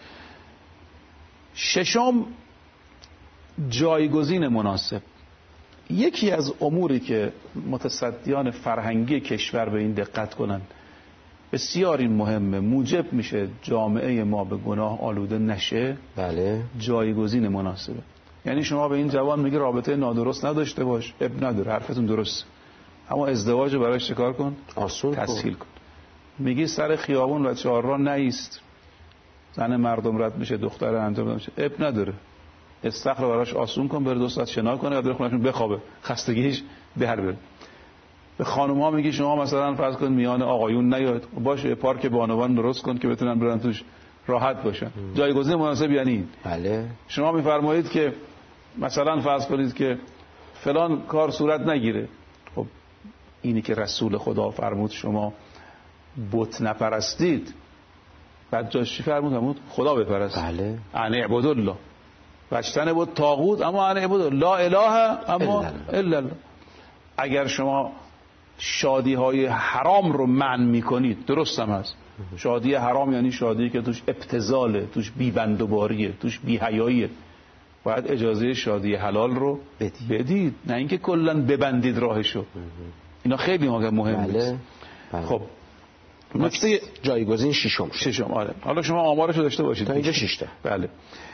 ششم، جایگزین مناسب. یکی از اموری که متصدیان فرهنگی کشور به این دقت کنن، بسیار این مهمه، موجب میشه جامعه ما به گناه آلوده نشه. بله. جایگزین مناسبه. یعنی شما به این جوان میگه رابطه نادرست نداشته باش، اب نداره، حرفتون درست، اما ازدواج براش چیکار کن؟ آسون تسهیل کن. میگی سر خیابون و چهارراه نایست، زن مردم رد میشه، دختر انجام میشه، اب نداره، استخر براش آسون کن، بره دو ساعت شنا کنه یا بره خونه‌شون بخوابه، خستگیش در بره. به خانم ها میگی شما مثلا فرض کن میان آقایون نیاید، باشه پارک بانوان درست کن که بتونن برن توش راحت باشن. جایگزین مناسب یعنی این. بله. شما میفرمایید که مثلا فرض کنید که فلان کار صورت نگیره، خب اینی که رسول خدا فرمود شما بت نپرستید، بعد جاش چی فرمود؟ خدا بپرست. بله. ان اعبدوا الله واجتنبوا الطاغوت، اما ان اعبدوا لا اله اما الا الله. اگر شما شادی های حرام رو منع میکنید، درست هم هست، شادی حرام یعنی شادی که توش ابتذاله، توش بی‌بندوباریه، توش بی‌حیاییه، باید اجازه شادی حلال رو بدید, بدید. نه اینکه کلا ببندید راهشو. اینا خیلی مهمه. بله. بله. خب نکته جایگزین ششم ششم آره. حالا شما آمارشو داشته باشید. تا اینجا شش تا. بله.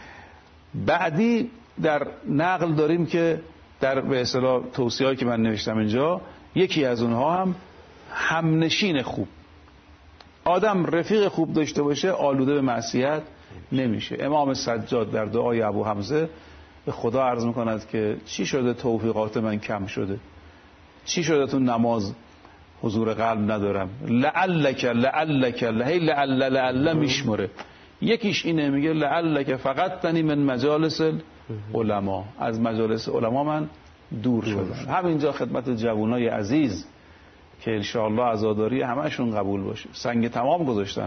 بعدی در نقل داریم که در به اصطلاح توصیه‌ای که من نوشتم اینجا، یکی از اونها هم همنشین خوب. آدم رفیق خوب داشته باشه آلوده به معصیت نمیشه. امام سجاد در دعای ابو حمزه به خدا عرض میکند که چی شده توفیقات من کم شده، چی شده تو نماز حضور قلب ندارم، لعلک لعلک لعل لعل لعل میشمره. یکیش اینه، میگه لعلک فقط تنی من مجالس علما، از مجالس علما من دور شدم. همینجا خدمت جوانای عزیز که انشاءالله عزاداری همشون قبول باشه، سنگ تمام گذاشتن.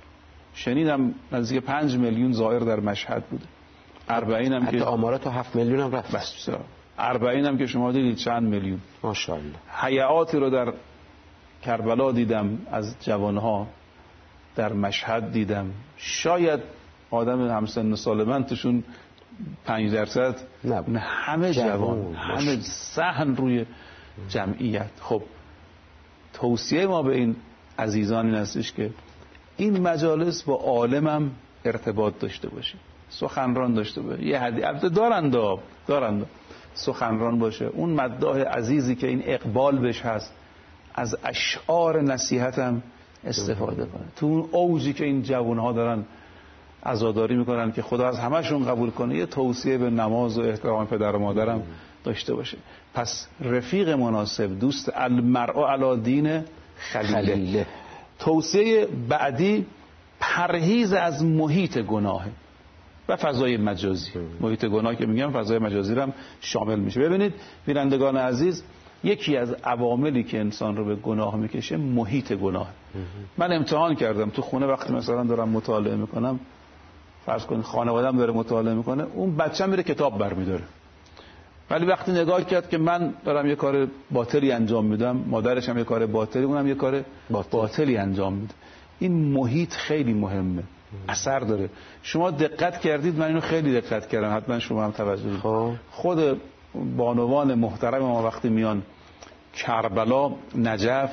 شنیدم نزدیک پنج میلیون زائر در مشهد بوده. اربعین هم حتی که آمارات تا هفت میلیون هم رفت. بس اربعین هم که شما دیدید چند میلیون. ماشاءالله. حیاتی رو در کربلا دیدم از جوانها، در مشهد دیدم. شاید آدم همسن سال من توشون پنج درصد نه، همه جوان، همه صحن روی جمعیت. خب توصیه ما به این عزیزان این هستش که این مجالس با عالمم ارتباط داشته باشه، سخنران داشته باشه. یه حدی البته دارند دارند سخنران باشه، اون مداح عزیزی که این اقبال بهش هست، از اشعار نصیحتم استفاده کنه. تو اون اوجی که این جوانها دارن عزاداری میکنن که خدا از همهشون قبول کنه، یه توصیه به نماز و احترام پدر و مادرم داشته باشه. پس رفیق مناسب، دوست، المرء علی دین خلیله. خلیله. توصیه بعدی پرهیز از محیط گناه و فضای مجازی. محیط گناه که میگم فضای مجازی هم شامل میشه. ببینید بینندگان عزیز، یکی از عواملی که انسان رو به گناه میکشه محیط گناه. من امتحان کردم تو خونه وقتی مثلا دارم مطالعه میکنم، فرض کنید خانواده‌ام داره مطالعه میکنه، اون بچه میره کتاب برمیداره، ولی وقتی نگاه کرد که من دارم یه کار باطلی انجام میدم، مادرش هم یه کار باطلی، اونم یه کار باطلی انجام میده. این محیط خیلی مهمه، اثر داره. شما دقت کردید؟ من اینو خیلی دقت کردم، حتما شما هم توجه دارید. خود بانوان محترم ما وقتی میان کربلا، نجف،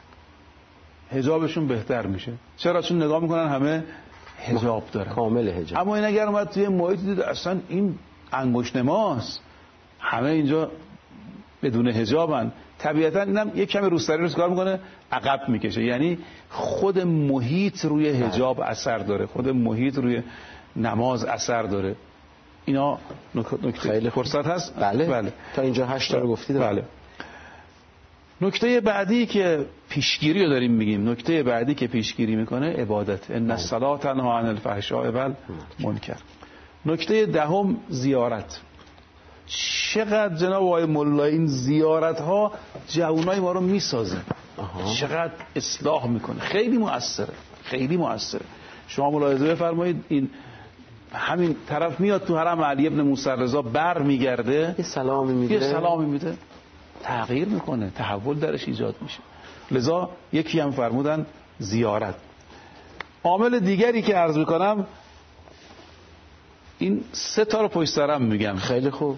حجابشون بهتر میشه. چرا؟ چون نگاه میکنن همه حجاب دارن، کامل حجاب. اما این اگر اومد توی محیطی دید اصلا این انگشت ماست، همه اینجا بدون حجابن، طبیعتا اینم یک کمی روسری رو کار میکنه، عقب میکشه. یعنی خود محیط روی حجاب اثر داره، خود محیط روی نماز اثر داره. اینا نکته خیلی فرصت هست؟ بله. بله. تا اینجا هشت تا رو گفتید. بله. نکته بعدی که پیشگیری رو داریم میگیم، نکته بعدی که پیشگیری میکنه عبادت. ان الصلاة تنهی عن الفحشاء والمنکر. نکته دهم زیارت. چقدر جناب آقای ملا این زیارت ها جوانای ما رو میسازه، چقدر اصلاح میکنه، خیلی مؤثره، خیلی مؤثره. شما ملاحظه بفرمایید، این همین طرف میاد تو حرم علی ابن موسی رضا، بر میگرده، یه سلامی میده، یه سلامی میده، تغییر میکنه، تحول درش ایجاد میشه. لذا یکی هم فرمودن زیارت. عامل دیگری که عرض میکنم، این سه تا رو پشت سرم میگم. خیلی خوب.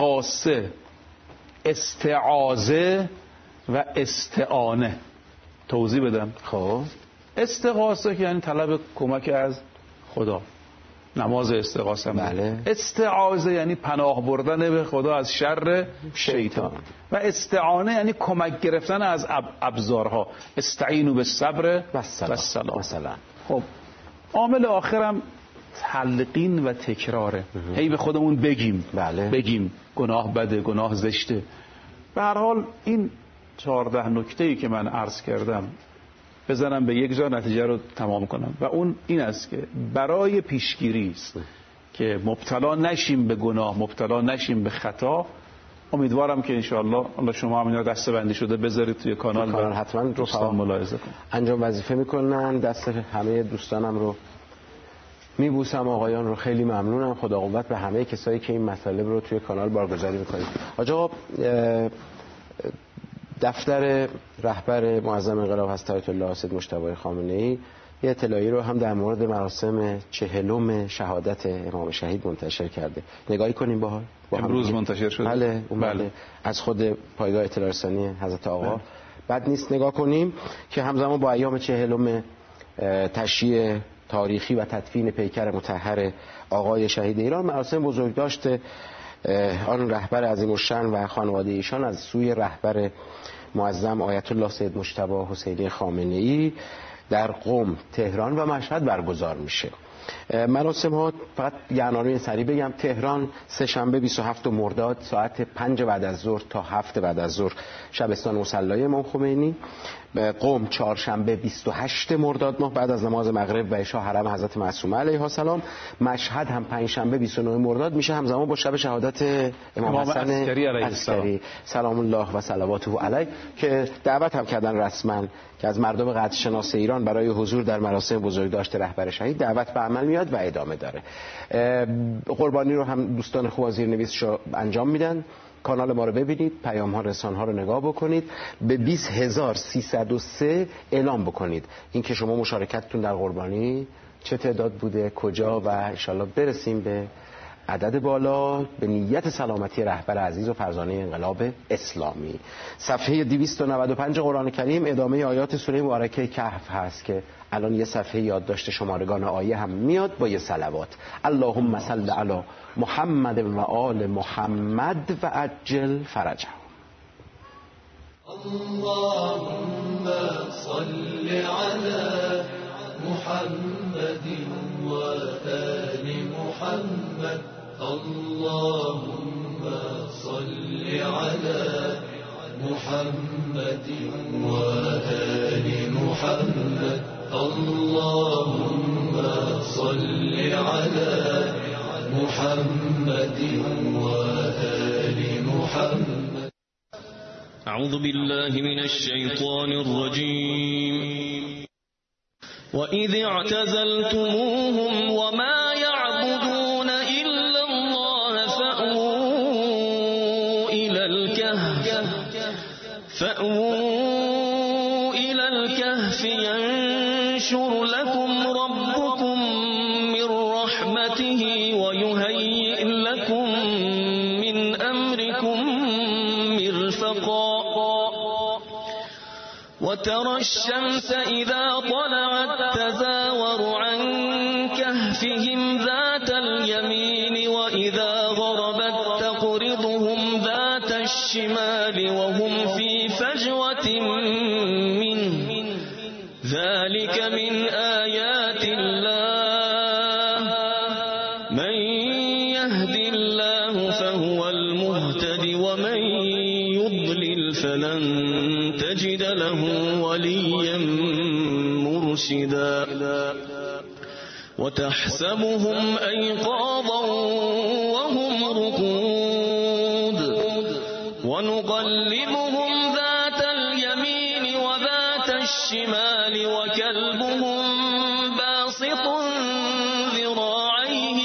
استقاسه، استعاذه و استعانه. توضیح بدم. خب استغاثه که یعنی طلب کمک از خدا، نماز استغاثه. بله. استعاذه یعنی پناه بردن به خدا از شر شیطان. و استعانه یعنی کمک گرفتن از ابزارها. استعینوا بالصبر و الصلاة مثلا. خب عامل آخرم تلقین و تکراره. هی به خودمون بگیم. بله. بگیم گناه بده، گناه زشته. به هر حال این چهارده نکته‌ای که من عرض کردم بزنم به یک جا نتیجه رو تمام کنم و اون این است که برای پیشگیری است که مبتلا نشیم به گناه، مبتلا نشیم به خطا. امیدوارم که انشاءالله الله شما هم اینا دسته بندی شده بذارید توی کانال و حتما دوستان ملاحظه کنید. انجام وظیفه میکنن. دست همه دوستانم رو میبوسم، آقایان رو خیلی ممنونم. خدا قوت به همه کسایی که این مطالب رو توی کانال بارگذاری میکنید. آقا دفتر رهبر معظم انقلاب حضرت آیت الله سید مجتبی خامنه‌ای یه اطلاعی رو هم در مورد مراسم چهلم شهادت امام شهید منتشر کرده. نگاهی کنیم باحال. با امروز منتشر شده. بله بله. از خود پایگاه اطلاع رسانی حضرت آقا. بله. بد نیست نگاه کنیم که همزمان با ایام چهلم تشییع تاریخی و تدفین پیکر مطهر آقای شهید ایران، مراسم بزرگداشت آن رهبر عظیم الشأن و خانواده ایشان از سوی رهبر معظم آیت الله سید مجتبی حسینی خامنه‌ای در قم، تهران و مشهد برگزار میشه. مراسم ها فقط یعنی سریع بگم: تهران سه شنبه بیست و هفتم مرداد ساعت پنج بعد از ظهر تا هفت بعد از ظهر شبستان مصلی امام خمینی. قم چهارشنبه بیست و هشتم مرداد ماه بعد از نماز مغرب و عشاء حرم حضرت معصومه علیها السلام. مشهد هم پنجشنبه بیست و نهم مرداد میشه همزمان با شب شهادت امام حسن عسکری علیه السلام سلام الله و صلواته علیه که دعوت هم کردن رسما که از مردم قدر شناس ایران برای حضور در مراسم بزرگداشت رهبر شهید دعوت به عمل میاد و ادامه داره. قربانی رو هم دوستان خوب از زیرنویس رو انجام میدن. کانال ما رو ببینید، پیام ها رسان ها رو نگاه بکنید، به بیست هزار و سیصد و سه اعلام بکنید این که شما مشارکتتون در قربانی چه تعداد بوده، کجا، و انشالله برسیم به عدد بالا به نیت سلامتی رهبر عزیز و فرزانه انقلاب اسلامی. صفحه دویست و نود و پنج قرآن کریم ادامه آیات سوره مبارکه کهف هست که الان یه صفحه یادداشت شمارگان آیه هم میاد با یه صلوات. اللهم صل علی محمد و آل محمد و عجل فرجه. اللهم صل علی محمد و آل محمد. اللهم صل علی محمد و آل محمد. اللهم صل علی محمد و آل محمد. أعوذ بالله من الشيطان الرجيم. وإذ اعتزلتموهم وما يعبدون إلا الله فأووا إلى الكهف فأووا إلى الكهف ينشر لكم ربكم من رحمته ويهيئ لكم من أمركم مرفقا. وترى الشمس إذا طلعت تزاور عن كهفهم ذات اليمين وإذا غربت تقرضهم ذات الشمال وهم في فجوة منه. ذلك من آيات الله. من يهد الله فهو المهتد ومن يضلل فلن تجد له وليا مرشدا. وتحسبهم أيقاظا وهم رقود ونقلبهم ذات اليمين وذات الشمال وكلبهم باسط ذراعيه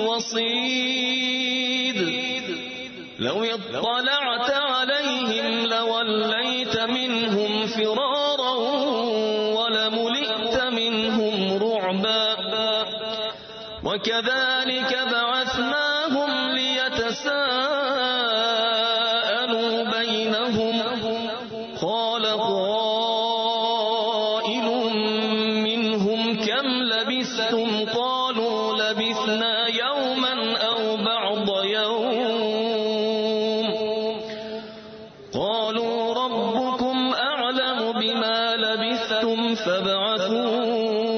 بالوصيد. لو اطلعت عليهم لوليت منهم فرارا ولملئت منهم رعبا. وكذلك بعثناهم ليتساءلوا بينهم. قال قائل فابعثوا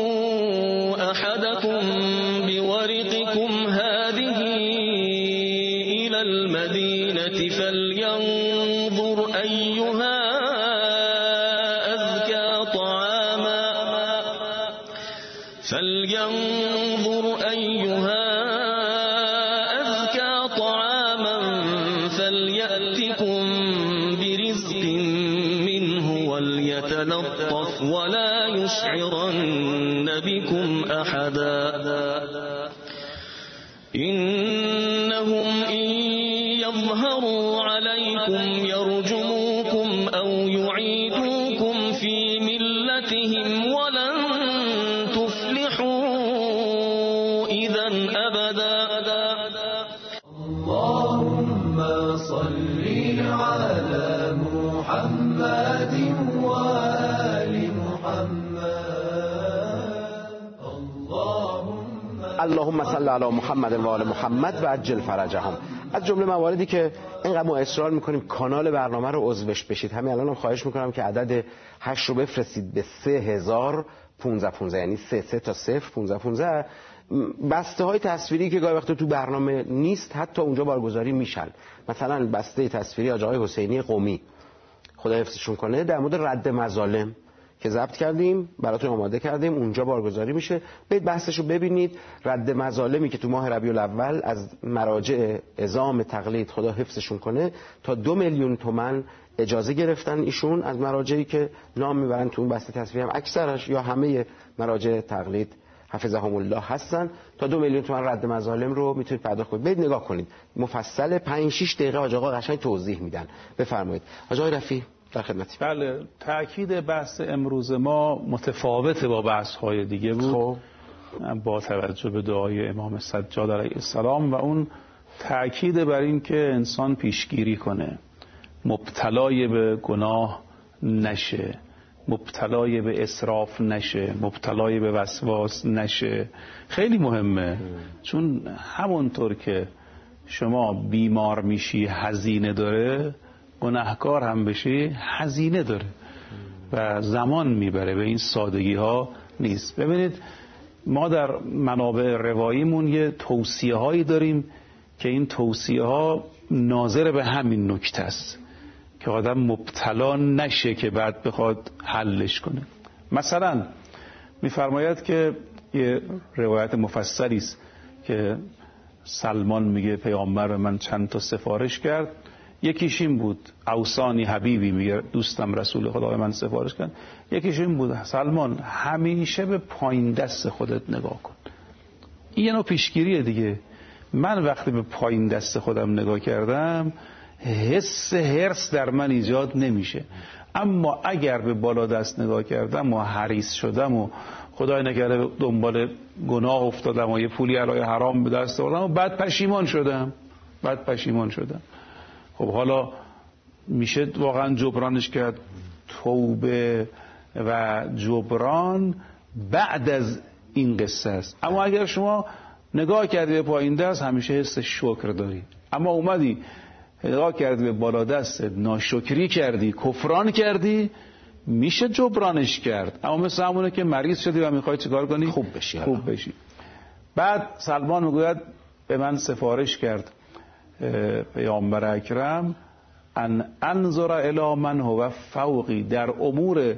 أحدكم بورقكم هذه إلى المدينة فلينظر أيها أزكى طعاما فلينظر أيها أزكى طعاما فليأتكم برزق منه وليتلطف ولا يشعرن بكم أحدا إنهم إن يظهروا عليكم يرجموكم أو يعيدوكم في ملتهم ولن تفلحوا إذا أبدا. اللهم صل على محمد وآل اللهم صل علی محمد و آل محمد و عجل فرجهم. از جمله مواردی که اینقدر ما اصرار میکنیم کانال برنامه رو عضوش بشید، همین الانم خواهش میکنم که عدد هشت رو بفرستید به سه هزار پانصد و پانزده، یعنی سه سه تا صفر پانصد و پانزده. بسته های تصویری که گاهی وقتا تو برنامه نیست حتی اونجا بارگذاری میشن. مثلا بسته تصویری آقای حسینی قمی خدا حفظشون کنه در مورد رد مظالم که ضبط کردیم براتون آماده کردیم، اونجا بارگذاری میشه. برید بحثشو ببینید. رد مظالمی که تو ماه ربیع الاول از مراجع عظام تقلید خدا حفظشون کنه تا دو میلیون تومان اجازه گرفتن ایشون از مراجعی که نام میبرن تو اون بسته تصویری، هم اکثرش یا همه مراجع تقلید حفظهم الله هستن. تا دو میلیون تومان رد مظالم رو میتونید پرداخت کنید. برید نگاه کنید، مفصل پنج شش دقیقه حاج آقا قشنگ توضیح میدن. بفرمایید حاج آقای رفیع در خدمتی. بله، تأکید بحث امروز ما متفاوت با بحث های دیگه بود. خب با توجه به دعای امام سجاد علیه السلام و اون تأکید بر این که انسان پیشگیری کنه، مبتلای به گناه نشه، مبتلای به اسراف نشه، مبتلای به وسواس نشه. خیلی مهمه. چون همونطور که شما بیمار میشی هزینه داره، گناهکار هم بشی هزینه داره و زمان میبره، به این سادگی ها نیست. ببینید ما در منابع رواییمون یه توصیه هایی داریم که این توصیه ها ناظر به همین نکته است که آدم مبتلا نشه که بعد بخواد حلش کنه. مثلا میفرماید که یه روایت مفصلی است که سلمان میگه پیامبر به من چند تا سفارش کرد، یکیش این بود اوصانی حبیبی، میگه دوستم رسول خدا به من سفارش کرد، یکیش این بود سلمان همیشه به پایین دست خودت نگاه کن. این یه نوع پیشگیریه دیگه. من وقتی به پایین دست خودم نگاه کردم حس هرس در من ایجاد نمیشه، اما اگر به بالا دست نگاه کردم و حریص شدم و خدای نکرده دنبال گناه افتادم و یه پولی علیه حرام به دست آوردم و بعد پشیمان شدم بعد پشیمان شدم خب حالا میشه واقعا جبرانش کرد؟ توبه و جبران بعد از این قصه است. اما اگر شما نگاه کردی به پایین دست همیشه حس شکر داری، اما اومدی نگاه کردی به بالا دست ناشکری کردی، کفران کردی، میشه جبرانش کرد. اما مثل همونه که مریض شدی و میخوای چیکار کنی؟ خوب بشی خوب بشی. بعد سلمان میگوید به من سفارش کرد پیامبر اکرم ان انظر الی من هو فوقی، در امور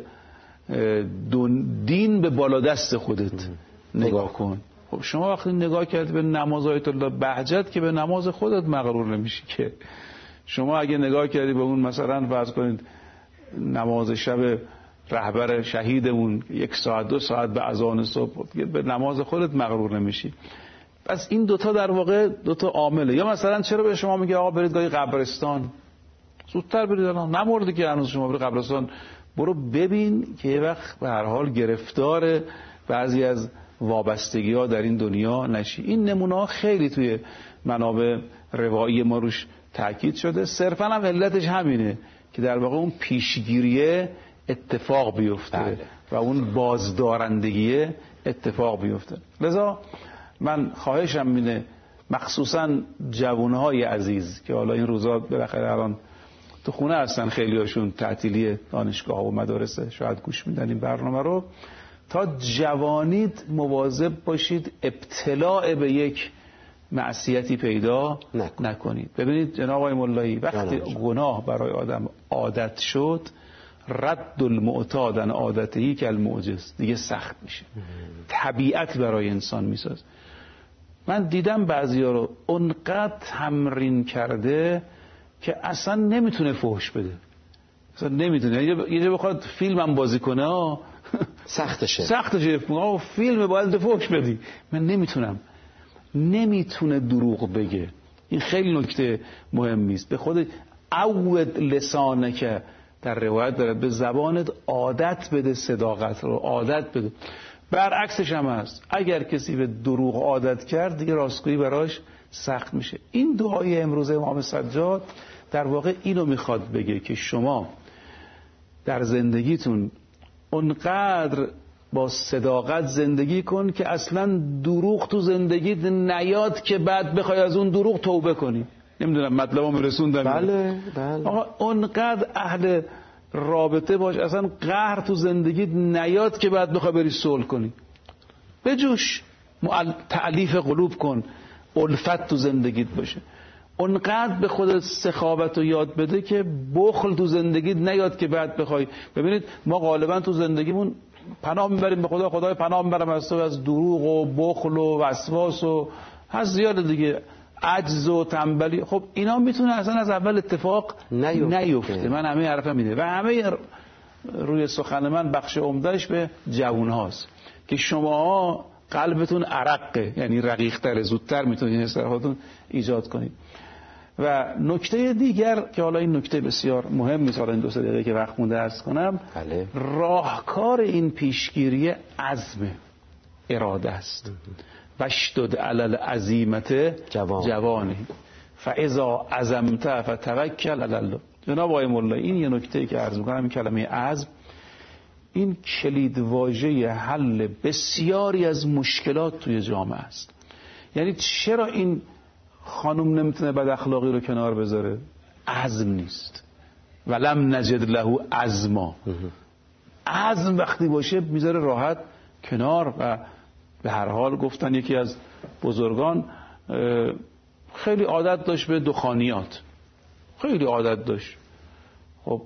دین به بالا دست خودت نگاه کن. خب شما وقتی نگاه کردی به نماز آیت الله بهجت که به نماز خودت مغرور نمیشی که. شما اگه نگاه کردی به اون مثلا فرض کنید نماز شب رهبر شهیدمون یک ساعت دو ساعت به اذان صبح، به نماز خودت مغرور نمیشی. پس این دوتا در واقع دوتا عامله. یا مثلا چرا به شما میگه آقا برید گاهی قبرستان، زودتر برید، الان نمورده که هنوز شما برید قبرستان، برو ببین که یه وقت به هر حال گرفتار بعضی از وابستگی ها در این دنیا نشی. این نمونه ها خیلی توی منابع روایی ما روش تاکید شده. صرفا هم علتش همینه که در واقع اون پیشگیریه اتفاق بیفته بله. و اون بازدارندگیه اتفاق بیفته. لذا من خواهشم اینه مخصوصا جوانهای عزیز که حالا این روزا بالاخره الان تو خونه هستن خیلی هاشون تعطیلی دانشگاه و مدارسه، شاید گوش میدن این برنامه رو. تا جوانید مواظب باشید ابتلاع به یک معصیتی پیدا نکن. نکنید. ببینید جناب آقای ملایی، وقتی گناه برای آدم عادت شد، رد المعتاد عن عادتهی کالمعجز، دیگه سخت میشه، طبیعت برای انسان میساز. من دیدم بعضیا رو اونقدر تمرین کرده که اصلا نمیتونه فحش بده، اصلا نمیتونه. یه جا بخواد فیلمم بازی کنه سختشه سختشه آه فیلم باید فحش بدی، من نمیتونم. نمیتونه دروغ بگه. این خیلی نکته مهمی است. به خود عود لسانه که در روایت داره، به زبانت عادت بده صداقت رو، عادت بده. برعکسش هم هست، اگر کسی به دروغ عادت کرد دیگه راستگویی براش سخت میشه. این دعای امروز امام سجاد در واقع اینو میخواد بگه که شما در زندگیتون اونقدر با صداقت زندگی کن که اصلا دروغ تو زندگیت نیاد که بعد بخوای از اون دروغ توبه کنی. نمیدونم مطلبم رسوندم؟ بله بله. آقا اونقدر اهل رابطه باش اصلا قهر تو زندگیت نیاد که بعد بخوای بری صلح کنی. بجوش، تألیف قلوب کن، الفت تو زندگیت باشه. اونقدر به خودت سخاوت رو یاد بده که بخل تو زندگیت نیاد که بعد بخوای. ببینید ما غالبا تو زندگیمون پناه میبریم به خدا، خدای پناه میبرم از تو از دروغ و بخل و وسواس و هست زیاده دیگه، عجز و تنبلی. خب اینا میتونه اصلا از اول اتفاق نیفته, نیفته. من همه حرفم میده و همه روی سخن من بخش عمدهش به جوان هاست که شما قلبتون عرقه، یعنی رقیق تر، زودتر میتونید این استراحاتون ایجاد کنید. و نکته دیگر که حالا این نکته بسیار مهم است، حالا این دو سه دقیقه که وقت مونده عرض کنم، بله. راهکار این پیشگیری عزم، اراده است. وشدد علی العزیمت جوان. جوانی فاذا عزمت فتوکل علی الله. جناب آقای مولا، این یه نکته که عرض می‌کنم، این کلمه عزم این کلید واژه حل بسیاری از مشکلات توی جامعه است. یعنی چرا این خانم نمیتونه بد اخلاقی رو کنار بذاره؟ عزم نیست. ولم نجد له عزما. عزم وقتی باشه میذاره راحت کنار. و به هر حال گفتن یکی از بزرگان خیلی عادت داشت به دخانیات، خیلی عادت داشت. خب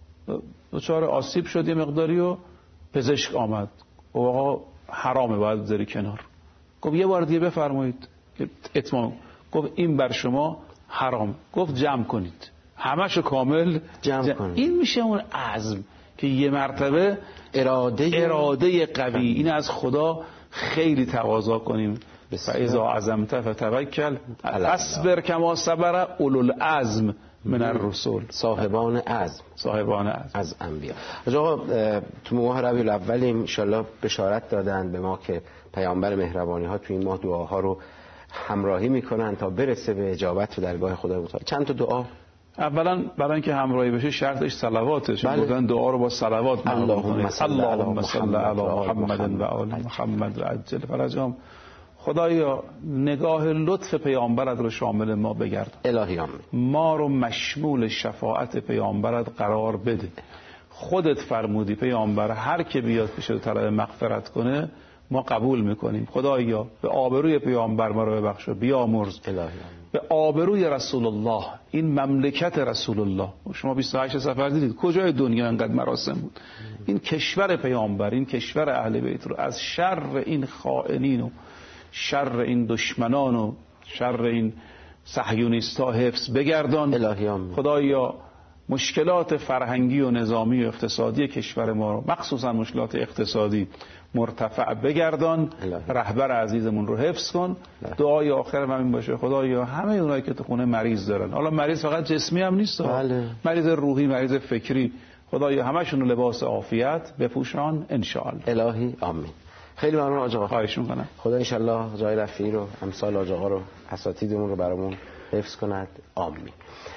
دچار آسیب شد یه مقداری و پزشک آمد و آقا حرامه باید بذاری کنار. گفت یه بار دیگه بفرمایید که اتمام. گفت این بر شما حرام. گفت جمع کنید، همشو کامل جمع, جمع کنید. این میشه اون عزم که یه مرتبه اراده اراده قوی. این از خدا خیلی تقاضا کنیم. فاذا عزمت فتوکل اصبر کما صبر اولو العزم من الرسل. صاحبان عزم، صاحبان عزم از انبیا. آقا تو ماه ربیع الاول ان شاءالله بشارت دادن به ما که پیامبر مهربانی ها تو این ماه دعاها رو همراهی میکنن تا برسه به اجابت و درگاه خدا متعال. چند تا دعا. اولا برای اینکه همراهی بشه شرطش صلواته، چون گفتن دعا رو با صلوات اللهم صل علی محمد و آل محمد و عجل فرجهم. خدایا نگاه لطف پیامبرت رو شامل ما بگردان. الهی آمین. ما رو مشمول شفاعت پیامبرت قرار بده. خودت فرمودی پیامبر هر که بیاد پیش تو طلب مغفرت کنه ما قبول میکنیم. خدایا به آبروی پیامبر ما رو ببخش و بیامرز. الهی آمین. به آبروی رسول الله، این مملکت رسول الله. شما بیست و هشت سفر دیدید کجای دنیا انقدر مراسم بود. این کشور پیامبر، این کشور اهل بیت رو از شر این خائنین و شر این دشمنان و شر این صهیونیستا حفظ بگردان. الهی آمین. خدایا مشکلات فرهنگی و نظامی و اقتصادی کشور ما رو، مخصوصا مشکلات اقتصادی، مرتفع بگردان. رهبر عزیزمون رو حفظ کن. دعای آخرم همین باشه، خدایا همه اونایی که تو خونه مریض دارن، حالا مریض فقط جسمی هم نیست، بله. مریض روحی، مریض فکری، خدایا همشون رو لباس عافیت بپوشان ان شاء الله. الهی آمین. خیلی ممنون حاج آقا. خواهش میکنم. خدا ان شاء الله جای رفیعی رو، امثال حاج آقا رو، اساتیدمون رو برامون حفظ کند. آمین.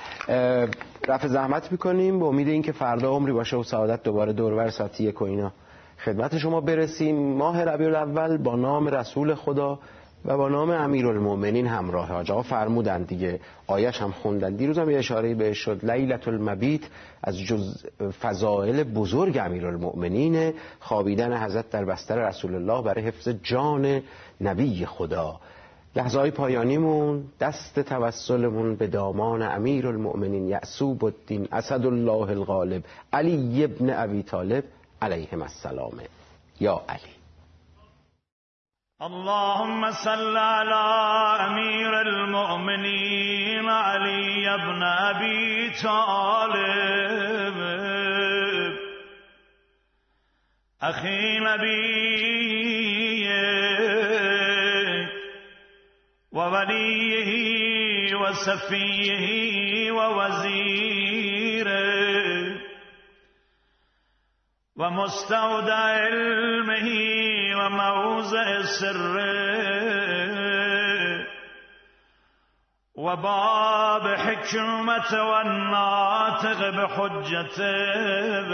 رفع زحمت میکنیم به امید اینکه فردا عمری باشه و سعادت دوباره دورور ساعت یک و اینا خدمت شما برسیم. ماه ربیع الاول با نام رسول خدا و با نام امیرالمؤمنین همراه. حاج آقا فرمودن دیگه، آیش هم خوندن، دیروز هم یه اشاره بهش شد، لیلة المبیت از جز فضائل بزرگ امیرالمؤمنین خوابیدن حضرت در بستر رسول الله برای حفظ جان نبی خدا. لحظه های پایانیمون دست توسلمون به دامان امیرالمؤمنین یعصوب الدین اسدالله الغالب علی ابن ابی طالب علیهم السلام. یا علی. اللهم صل على امیر المؤمنین علی ابن ابی طالب اخی نبی و ولیه و صفیه و وزیره و مستودع علمه و موضع سره و باب حکمت و ناطق بحجته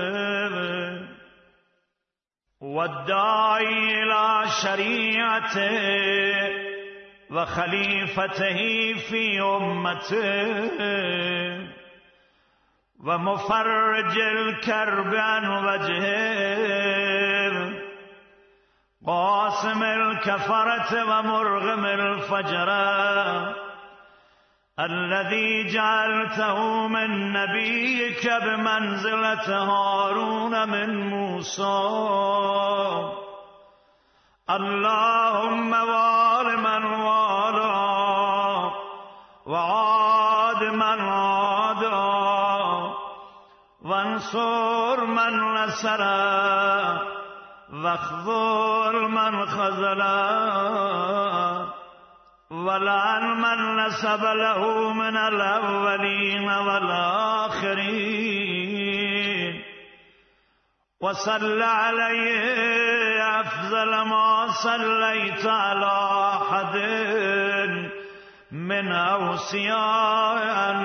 و الداعی الى شریعته و خلیفته فی امته و مفرج الكرب عن وجهه قاسم الكفرة و مرغم الفجرة الذي جعلته من نبيك بمنزلة هارون من موسى اللهم وال من والا وعاد من عادا وانصر من نصر واخذل من خذل ولعن من نسب له من الأولين والآخرين وصل عليه أفضل ما صليت على أحد من أوصياء